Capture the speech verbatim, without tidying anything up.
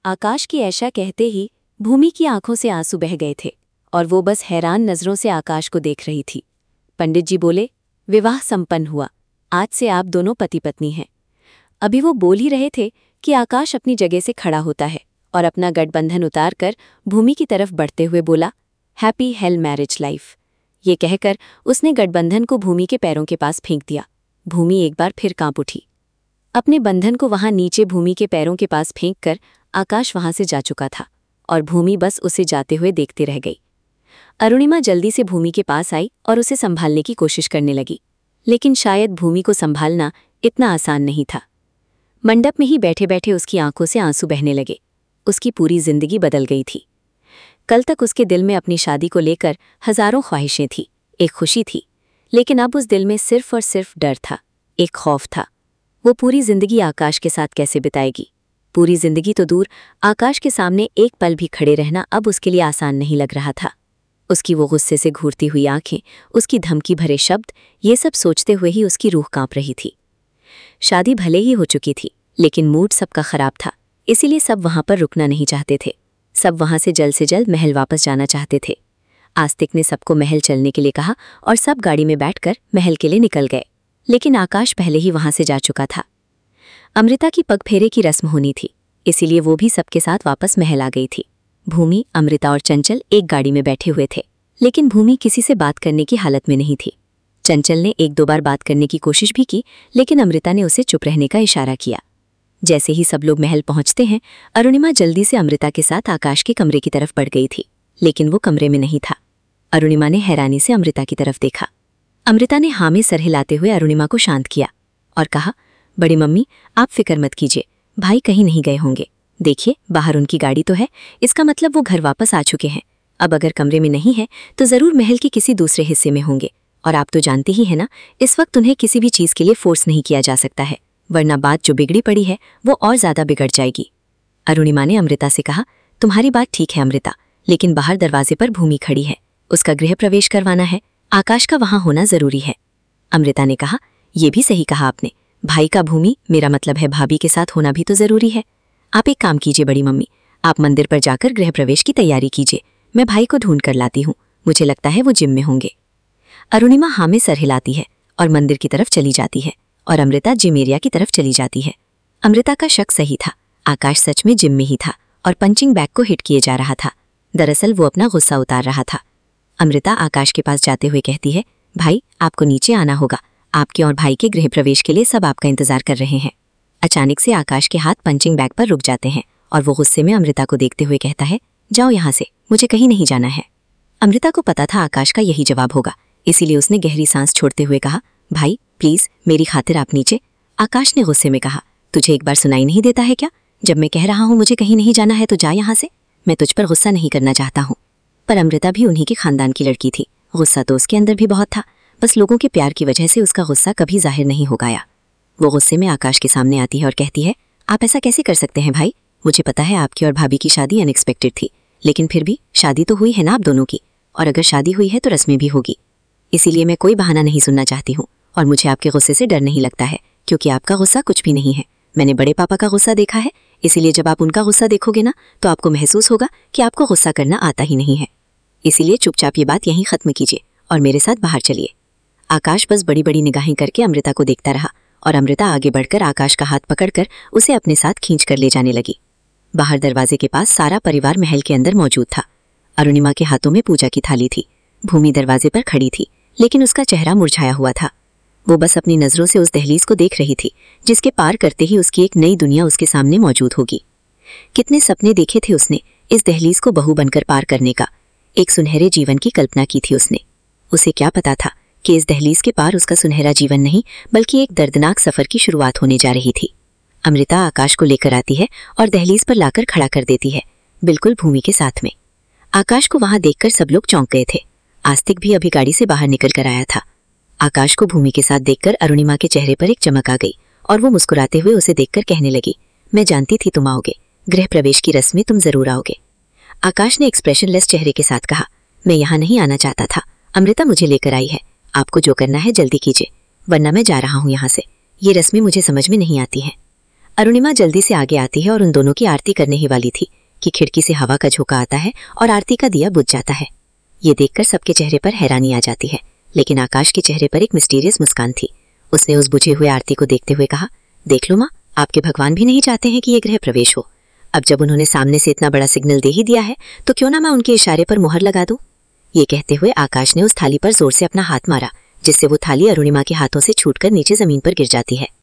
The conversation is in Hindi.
आकाश की ऐसा कहते ही भूमि की आंखों से आंसू बह गए थे और वो बस हैरान नजरों से आकाश को देख रही थी। पंडित जी बोले, विवाह संपन्न हुआ, आज से आप दोनों पति पत्नी हैं। अभी वो बोल ही रहे थे कि आकाश अपनी जगह से खड़ा होता है और अपना गठबंधन उतार कर भूमि की तरफ बढ़ते हुए बोला, हैप्पी हेल मैरिज लाइफ। ये कहकर उसने गठबंधन को भूमि के पैरों के पास फेंक दिया। भूमि एक बार फिर कांप उठी। अपने बंधन को वहां नीचे भूमि के पैरों के पास फेंक कर आकाश वहां से जा चुका था और भूमि बस उसे जाते हुए देखते रह गई। अरुणिमा जल्दी से भूमि के पास आई और उसे संभालने की कोशिश करने लगी, लेकिन शायद भूमि को संभालना इतना आसान नहीं था। मंडप में ही बैठे बैठे उसकी आंखों से आंसू बहने लगे। उसकी पूरी जिंदगी बदल गई थी। कल तक उसके दिल में अपनी शादी को लेकर हजारों ख्वाहिशें थी, एक खुशी थी, लेकिन अब उस दिल में सिर्फ और सिर्फ डर था, एक खौफ था। वो पूरी जिंदगी आकाश के साथ कैसे बिताएगी? पूरी जिंदगी तो दूर, आकाश के सामने एक पल भी खड़े रहना अब उसके लिए आसान नहीं लग रहा था। उसकी वो गुस्से से घूरती हुई आंखें, उसकी धमकी भरे शब्द, ये सब सोचते हुए ही उसकी रूह कांप रही थी। शादी भले ही हो चुकी थी, लेकिन मूड सबका खराब था, इसीलिए सब वहां पर रुकना नहीं चाहते थे। सब वहां से जल्द से जल्द महल वापस जाना चाहते थे। आस्तिक ने सबको महल चलने के लिए कहा और सब गाड़ी में बैठकर महल के लिए निकल गए, लेकिन आकाश पहले ही वहां से जा चुका था। अमृता की पगफेरे की रस्म होनी थी, इसीलिए वो भी सबके साथ वापस महल आ गई थी। भूमि, अमृता और चंचल एक गाड़ी में बैठे हुए थे, लेकिन भूमि किसी से बात करने की हालत में नहीं थी। चंचल ने एक दो बार बात करने की कोशिश भी की, लेकिन अमृता ने उसे चुप रहने का इशारा किया। जैसे ही सब लोग महल पहुंचते हैं, अरुणिमा जल्दी से अमृता के साथ आकाश के कमरे की तरफ बढ़ गई थी, लेकिन वो कमरे में नहीं था। अरुणिमा ने हैरानी से अमृता की तरफ देखा। अमृता ने हाँ में सर हिलाते हुए अरुणिमा को शांत किया और कहा, बड़ी मम्मी, आप फिक्र मत कीजिए, भाई कहीं नहीं गए होंगे। देखिए, बाहर उनकी गाड़ी तो है, इसका मतलब वो घर वापस आ चुके हैं। अब अगर कमरे में नहीं है तो जरूर महल के किसी दूसरे हिस्से में होंगे। और आप तो जानते ही हैं ना, इस वक्त उन्हें किसी भी चीज के लिए फोर्स नहीं किया जा सकता है, वरना बात जो बिगड़ी पड़ी है वो और ज्यादा बिगड़ जाएगी। अरुणिमा ने अमृता से कहा, तुम्हारी बात ठीक है अमृता, लेकिन बाहर दरवाजे पर भूमि खड़ी है, उसका गृह प्रवेश करवाना है, आकाश का वहां होना जरूरी है। अमृता ने कहा, यह भी सही कहा आपने, भाई का भूमि, मेरा मतलब है भाभी के साथ होना भी तो जरूरी है। आप एक काम कीजिए बड़ी मम्मी, आप मंदिर पर जाकर गृह प्रवेश की तैयारी कीजिए, मैं भाई को ढूंढ कर लाती हूँ, मुझे लगता है वो जिम में होंगे। अरुणिमा हाँ में सर हिलाती है और मंदिर की तरफ चली जाती है और अमृता जिम एरिया की तरफ चली जाती है। अमृता का शक सही था, आकाश सच में जिम में ही था और पंचिंग बैग को हिट किए जा रहा था। दरअसल वो अपना गुस्सा उतार रहा था। अमृता आकाश के पास जाते हुए कहती है, भाई आपको नीचे आना होगा, आपके और भाई के गृह प्रवेश के लिए सब आपका इंतजार कर रहे हैं। अचानक से आकाश के हाथ पंचिंग बैग पर रुक जाते हैं और वो गुस्से में अमृता को देखते हुए कहता है, जाओ यहाँ से, मुझे कहीं नहीं जाना है। अमृता को पता था आकाश का यही जवाब होगा, इसीलिए उसने गहरी सांस छोड़ते हुए कहा, भाई प्लीज मेरी खातिर आप नीचे। आकाश ने गुस्से में कहा, तुझे एक बार सुनाई नहीं देता है क्या? जब मैं कह रहा हूँ मुझे कहीं नहीं जाना है तो जा यहाँ से। मैं तुझ पर गुस्सा नहीं करना चाहता हूँ। पर अमृता भी उन्हीं के खानदान की लड़की थी, गुस्सा तो उसके अंदर भी बहुत था, बस लोगों के प्यार की वजह से उसका गुस्सा कभी जाहिर नहीं हो गया। वो गुस्से में आकाश के सामने आती है और कहती है, आप ऐसा कैसे कर सकते हैं भाई? मुझे पता है आपकी और भाभी की शादी अनएक्सपेक्टेड थी, लेकिन फिर भी शादी तो हुई है ना आप दोनों की, और अगर शादी हुई है तो रस्में भी होगी। इसीलिए मैं कोई बहाना नहीं सुनना चाहती हूँ और मुझे आपके गुस्से से डर नहीं लगता है, क्योंकि आपका गुस्सा कुछ भी नहीं है। मैंने बड़े पापा का गुस्सा देखा है, इसीलिए जब आप उनका गुस्सा देखोगे ना तो आपको महसूस होगा कि आपको गुस्सा करना आता ही नहीं है। इसीलिए चुपचाप ये बात यहीं खत्म कीजिए और मेरे साथ बाहर चलिए। आकाश बस बड़ी बड़ी निगाहें करके अमृता को देखता रहा और अमृता आगे बढ़कर आकाश का हाथ पकड़कर उसे अपने साथ खींच कर ले जाने लगी। बाहर दरवाजे के पास सारा परिवार महल के अंदर मौजूद था। अरुणिमा के हाथों में पूजा की थाली थी। भूमि दरवाजे पर खड़ी थी, लेकिन उसका चेहरा मुरझाया हुआ था। वो बस अपनी नजरों से उस दहलीज को देख रही थी, जिसके पार करते ही उसकी एक नई दुनिया उसके सामने मौजूद होगी। कितने सपने देखे थे उसने इस दहलीज को बहू बनकर पार करने का, एक सुनहरे जीवन की कल्पना की थी उसने। उसे क्या पता था कि इस दहलीज के पार उसका सुनहरा जीवन नहीं बल्कि एक दर्दनाक सफर की शुरुआत होने जा रही थी। अमृता आकाश को लेकर आती है और दहलीज पर लाकर खड़ा कर देती है, बिल्कुल भूमि के साथ में। आकाश को वहां देखकर सब लोग चौंक गए थे। आस्तिक भी अभी गाड़ी से बाहर निकल कर आया था। आकाश को भूमि के साथ देखकर अरुणिमा के चेहरे पर एक चमक आ गई और वो मुस्कुराते हुए उसे देखकर कहने लगी, मैं जानती थी तुम आओगे, गृह प्रवेश की रस्म में तुम जरूर आओगे। आकाश ने एक्सप्रेशनलेस चेहरे के साथ कहा, मैं यहाँ नहीं आना चाहता था, अमृता मुझे लेकर आई है, आपको जो करना है जल्दी कीजिए, वरना मैं जा रहा हूँ यहाँ से, ये रस्में मुझे समझ में नहीं आती हैं। अरुणिमा जल्दी से आगे आती है और उन दोनों की आरती करने ही वाली थी कि खिड़की से हवा का झोंका आता है और आरती का दिया बुझ जाता है। ये देखकर सबके चेहरे पर हैरानी आ जाती है, लेकिन आकाश के चेहरे पर एक मिस्टीरियस मुस्कान थी। उसने उस बुझे हुए आरती को देखते हुए कहा, देख लो माँ, आपके भगवान भी नहीं चाहते हैं कि ये गृह प्रवेश हो। अब जब उन्होंने सामने से इतना बड़ा सिग्नल दे ही दिया है तो क्यों ना मैं उनके इशारे पर मुहर लगा दूं। ये कहते हुए आकाश ने उस थाली पर जोर से अपना हाथ मारा, जिससे वो थाली अरुणिमा के हाथों से छूटकर नीचे जमीन पर गिर जाती है।